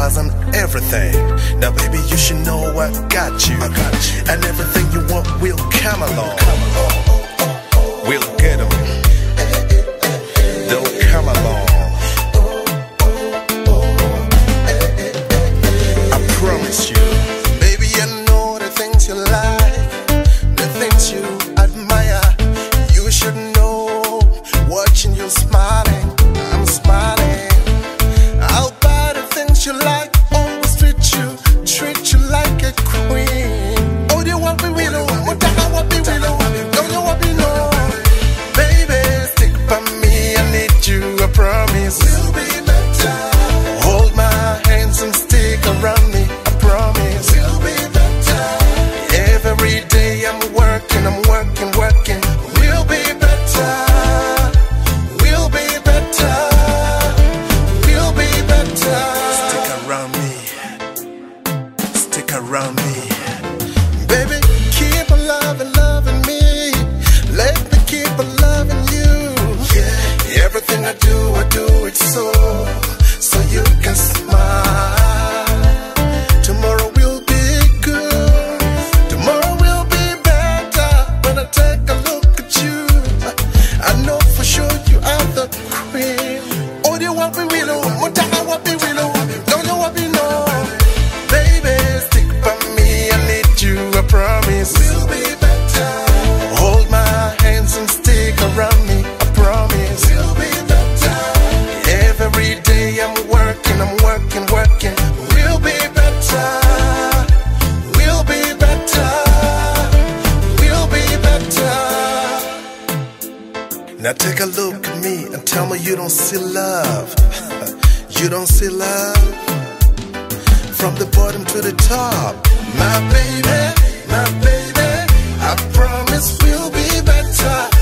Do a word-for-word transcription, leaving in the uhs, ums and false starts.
cars and everything. Now baby, you should know I got you, I got you. And everything you want will come along, come along. We'll get them, they'll come along. I promise you. Baby, I know the things you like, the things you admire. You should know, watching you smiling, I'm smiling. I'll buy the things you like, always treat you, treat you like a queen. Oh, you want me willow, what the hell want me willow? Don't you want me no? Baby, stick by me, I need you, I promise. We'll be better. Hold my hands and stick around me, I promise. We'll be better. Every day I'm working, I'm working, working. We'll be better. We'll be better. We'll be better. Stick around me. Stick around me. Baby, keep on loving, loving me. Let me keep on loving you. Yeah. Everything I do, I do it so, so you can smile. Tomorrow will be good. Tomorrow will be better. When I take a look at you, I know for sure you are the queen. Oh, you want me willow? What the hell want me willow? Don't you want me no? Baby, stick by me, I need you, I promise. We'll be better. Hold my hands and stick around me, I promise. We'll be better. Every day I'm working, I'm working, working. We'll be better. We'll be better. We'll be better. Now take a look at me and tell me you don't see love. You don't see love. From the bottom to the top. My baby, my baby, I promise we'll be better.